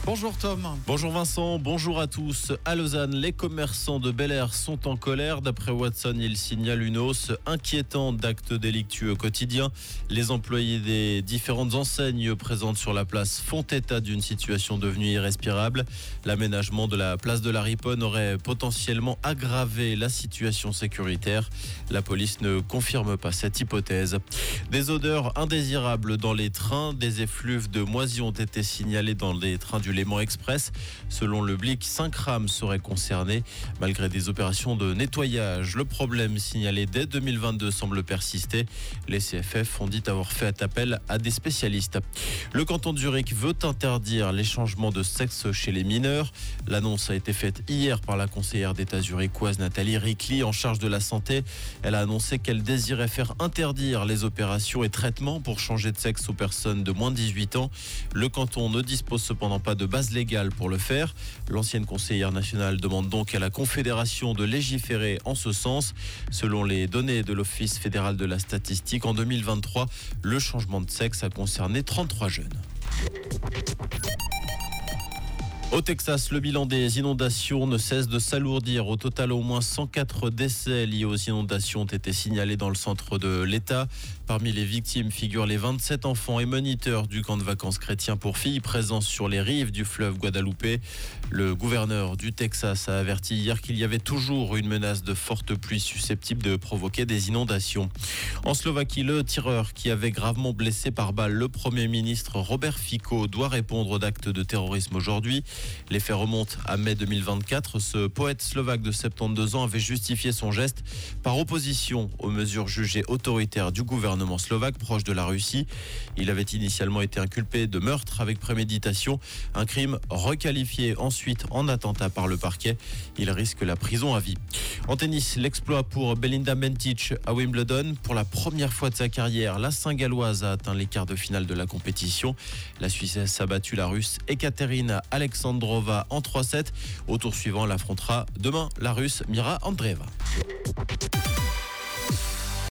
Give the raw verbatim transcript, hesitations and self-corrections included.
Bonjour Tom. Bonjour Vincent, bonjour à tous. À Lausanne, les commerçants de Bel Air sont en colère. D'après Watson, ils signalent une hausse inquiétante d'actes délictueux quotidiens. Les employés des différentes enseignes présentes sur la place font état d'une situation devenue irrespirable. L'aménagement de la place de la Riponne aurait potentiellement aggravé la situation sécuritaire. La police ne confirme pas cette hypothèse. Des odeurs indésirables dans les trains, des effluves de moisi ont été signalés dans les trains du Léman Express. Selon le Blick, cinq rames seraient concernées. Malgré des opérations de nettoyage, le problème signalé dès deux mille vingt-deux semble persister. Les C F F ont dit avoir fait appel à des spécialistes. Le canton de Zurich veut interdire les changements de sexe chez les mineurs. L'annonce a été faite hier par la conseillère d'État zurichoise Nathalie Ricli en charge de la santé. Elle a annoncé qu'elle désirait faire interdire les opérations et traitements pour changer de sexe aux personnes de moins de dix-huit ans. Le canton ne dispose cependant pas de base légale pour le faire. L'ancienne conseillère nationale demande donc à la Confédération de légiférer en ce sens. Selon les données de l'Office fédéral de la statistique, en deux mille vingt-trois, le changement de sexe a concerné trente-trois jeunes. Au Texas, le bilan des inondations ne cesse de s'alourdir. Au total, au moins cent quatre décès liés aux inondations ont été signalés dans le centre de l'État. Parmi les victimes figurent les vingt-sept enfants et moniteurs du camp de vacances chrétien pour filles présents sur les rives du fleuve Guadalupe. Le gouverneur du Texas a averti hier qu'il y avait toujours une menace de fortes pluies susceptibles de provoquer des inondations. En Slovaquie, le tireur qui avait gravement blessé par balle le Premier ministre Robert Fico doit répondre d'actes de terrorisme aujourd'hui. Les faits remontent à mai deux mille vingt-quatre. Ce poète slovaque de soixante-douze ans avait justifié son geste par opposition aux mesures jugées autoritaires du gouvernement slovaque proche de la Russie. Il avait initialement été inculpé de meurtre avec préméditation, un crime requalifié ensuite en attentat par le parquet. Il risque la prison à vie. En tennis, l'exploit pour Belinda Bencic à Wimbledon. Pour la première fois de sa carrière, la Saint-Galloise a atteint les quarts de finale de la compétition. La Suissesse a battu la Russe Ekaterina Alexandrova en trois sept. Au tour suivant, elle affrontera demain la Russe Mira Andreeva.